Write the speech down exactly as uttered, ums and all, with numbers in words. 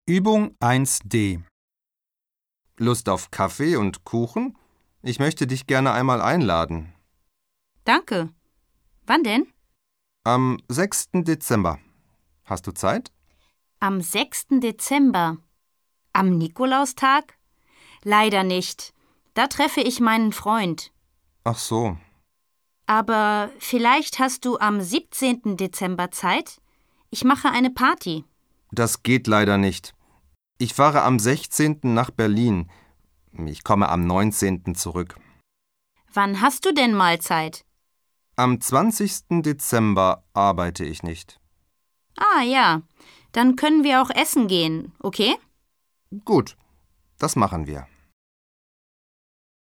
Übung eins d. Lust auf Kaffee und Kuchen? Ich möchte dich gerne einmal einladen. Danke. Wann denn? Am sechsten Dezember. Hast du Zeit? Am sechsten Dezember. Am Nikolaustag? Leider nicht. Da treffe ich meinen Freund. Ach so. Aber vielleicht hast du am siebzehnten Dezember Zeit? Ich mache eine Party. Das geht leider nicht. Ich fahre am sechzehnten nach Berlin. Ich komme am neunzehnten zurück. Wann hast du denn mal Zeit? Am zwanzigsten Dezember arbeite ich nicht. Ah ja, dann können wir auch essen gehen, okay? Gut, das machen wir.